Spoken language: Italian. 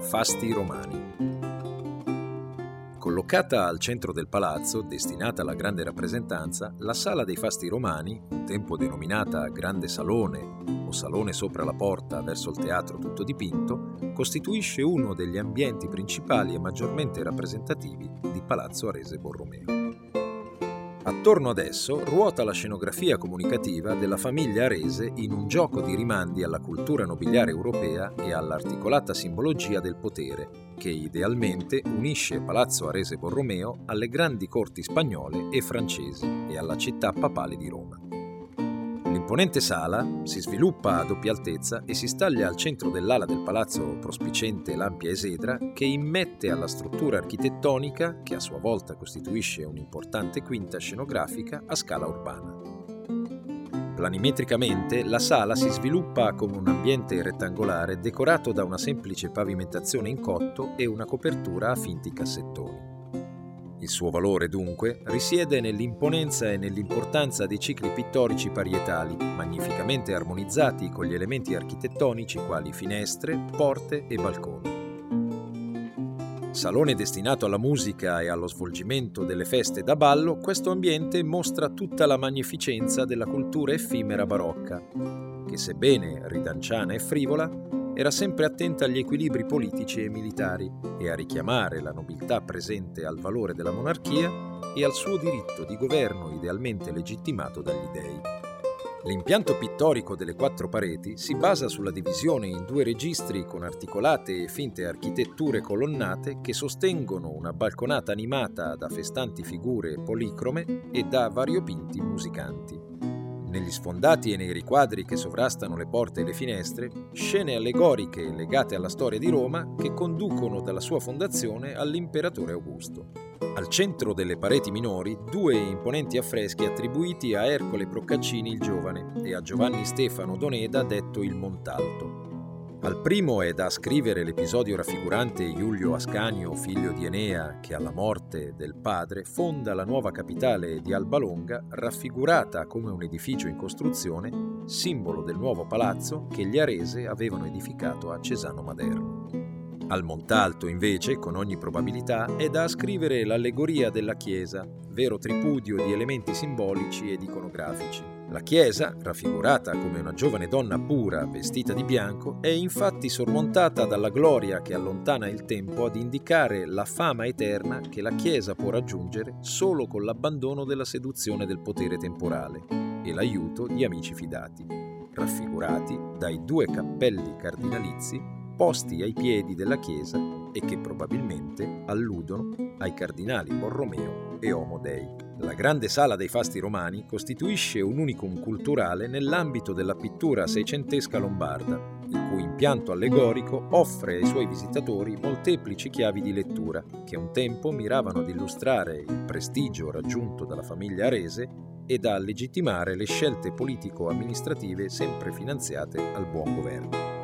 Fasti Romani. Collocata al centro del palazzo, destinata alla grande rappresentanza, la Sala dei Fasti Romani, un tempo denominata Grande Salone o Salone sopra la porta verso il teatro tutto dipinto, costituisce uno degli ambienti principali e maggiormente rappresentativi di Palazzo Arese Borromeo. Attorno ad esso ruota la scenografia comunicativa della famiglia Arese in un gioco di rimandi alla cultura nobiliare europea e all'articolata simbologia del potere, che idealmente unisce Palazzo Arese Borromeo alle grandi corti spagnole e francesi e alla città papale di Roma. L'imponente sala si sviluppa a doppia altezza e si staglia al centro dell'ala del palazzo prospiciente l'ampia esedra che immette alla struttura architettonica, che a sua volta costituisce un'importante quinta scenografica a scala urbana. Planimetricamente la sala si sviluppa come un ambiente rettangolare decorato da una semplice pavimentazione in cotto e una copertura a finti cassettoni. Il suo valore, dunque, risiede nell'imponenza e nell'importanza dei cicli pittorici parietali, magnificamente armonizzati con gli elementi architettonici quali finestre, porte e balconi. Salone destinato alla musica e allo svolgimento delle feste da ballo, questo ambiente mostra tutta la magnificenza della cultura effimera barocca, che sebbene ridanciana e frivola, era sempre attenta agli equilibri politici e militari e a richiamare la nobiltà presente al valore della monarchia e al suo diritto di governo idealmente legittimato dagli dei. L'impianto pittorico delle quattro pareti si basa sulla divisione in due registri con articolate e finte architetture colonnate che sostengono una balconata animata da festanti figure policrome e da variopinti musicanti. Negli sfondati e nei riquadri che sovrastano le porte e le finestre, scene allegoriche legate alla storia di Roma che conducono dalla sua fondazione all'imperatore Augusto. Al centro delle pareti minori, due imponenti affreschi attribuiti a Ercole Proccaccini il Giovane e a Giovanni Stefano d'Oneda detto il Montalto. Al primo è da ascrivere l'episodio raffigurante Iulio Ascanio, figlio di Enea, che alla morte del padre fonda la nuova capitale di Alba Longa, raffigurata come un edificio in costruzione, simbolo del nuovo palazzo che gli Arese avevano edificato a Cesano Maderno. Al Montalto, invece, con ogni probabilità, è da ascrivere l'allegoria della chiesa, vero tripudio di elementi simbolici ed iconografici. La chiesa, raffigurata come una giovane donna pura vestita di bianco, è infatti sormontata dalla gloria che allontana il tempo ad indicare la fama eterna che la chiesa può raggiungere solo con l'abbandono della seduzione del potere temporale e l'aiuto di amici fidati, raffigurati dai due cappelli cardinalizi posti ai piedi della chiesa e che probabilmente alludono ai cardinali Borromeo e Omo Dei. La grande sala dei Fasti Romani costituisce un unicum culturale nell'ambito della pittura seicentesca lombarda, il cui impianto allegorico offre ai suoi visitatori molteplici chiavi di lettura, che un tempo miravano ad illustrare il prestigio raggiunto dalla famiglia Arese ed a legittimare le scelte politico-amministrative sempre finanziate al buon governo.